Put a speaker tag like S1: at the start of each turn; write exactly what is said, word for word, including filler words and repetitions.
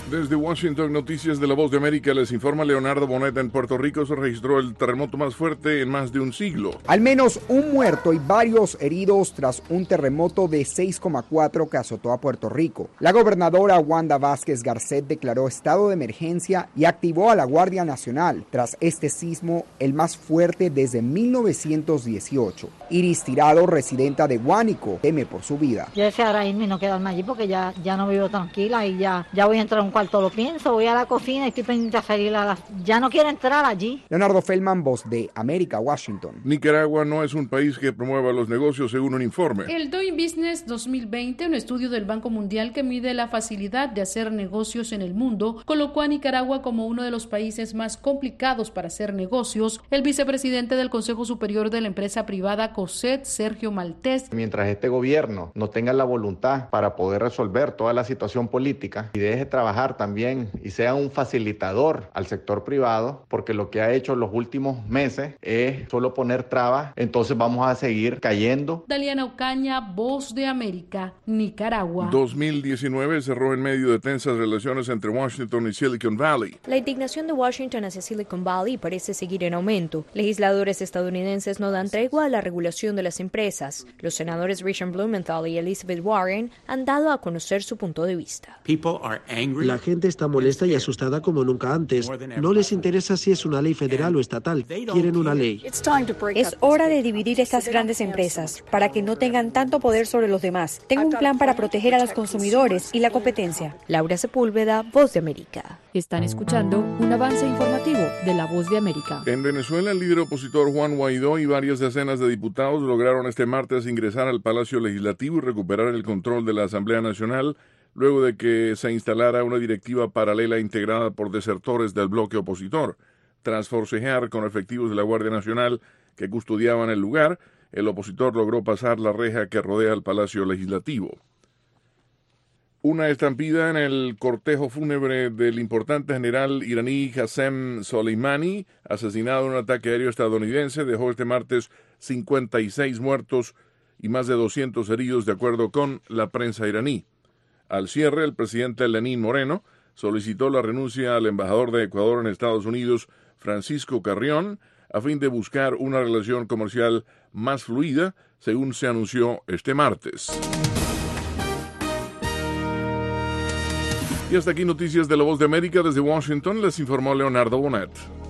S1: Desde Washington, Noticias de la Voz de América, les informa Leonardo Bonet. En Puerto Rico se registró el terremoto más fuerte en más de un siglo.
S2: Al menos un muerto y varios heridos tras un terremoto de seis coma cuatro que azotó a Puerto Rico. La gobernadora Wanda Vázquez Garcet declaró estado de emergencia y activó a la Guardia Nacional tras este sismo, el más fuerte desde mil novecientos dieciocho. Iris Tirado, residenta de Guánico, teme por su vida.
S3: Yo deseo ahora irme y no quedarme allí porque ya, ya no vivo tranquila y ya, ya voy a entrar a un cuarto, lo pienso, voy a la cocina y estoy pendiente a salir a la... Ya no quiero entrar allí.
S2: Leonardo Feldman, Voz de América, Washington.
S1: Nicaragua no es un país que promueva los negocios, según un informe.
S4: El Doing Business dos mil veinte, un estudio del Banco Mundial que mide la facilidad de hacer negocios en el mundo, colocó a Nicaragua como uno de los países más complicados para hacer negocios. El vicepresidente del Consejo Superior de la Empresa Privada, COSET, Sergio Maltés.
S5: Mientras este gobierno no tenga la voluntad para poder resolver toda la situación política y deje trabajar también y sea un facilitador al sector privado, porque lo que ha hecho en los últimos meses es solo poner trabas, entonces vamos a seguir cayendo.
S4: Daliana Ocaña, Voz de América, Nicaragua.
S1: dos mil diecinueve cerró en medio de tensas relaciones entre Washington y Silicon Valley.
S6: La indignación de Washington hacia Silicon Valley parece seguir en aumento. Legisladores estadounidenses no dan tregua a la regulación de las empresas. Los senadores Richard Blumenthal y Elizabeth Warren han dado a conocer su punto de vista.
S7: La gente está molesta y asustada como nunca antes. No les interesa si es una ley federal o estatal. Quieren una ley.
S8: Es hora de dividir estas grandes empresas para que no tengan tanto poder sobre los demás. Tengo un plan para proteger a los consumidores y la competencia.
S6: Laura Sepúlveda, Voz de América.
S9: Están escuchando un avance informativo de la Voz de América.
S1: En Venezuela, el líder opositor Juan Guaidó y varias decenas de diputados lograron este martes ingresar al Palacio Legislativo y recuperar el control de la Asamblea Nacional, luego de que se instalara una directiva paralela integrada por desertores del bloque opositor. Tras forcejear con efectivos de la Guardia Nacional que custodiaban el lugar, el opositor logró pasar la reja que rodea el Palacio Legislativo. Una estampida en el cortejo fúnebre del importante general iraní Qasem Soleimani, asesinado en un ataque aéreo estadounidense, dejó este martes cincuenta y seis muertos y más de doscientos heridos, de acuerdo con la prensa iraní. Al cierre, el presidente Lenín Moreno solicitó la renuncia al embajador de Ecuador en Estados Unidos, Francisco Carrión, a fin de buscar una relación comercial más fluida, según se anunció este martes. Y hasta aquí Noticias de la Voz de América. Desde Washington les informó Leonardo Bonet.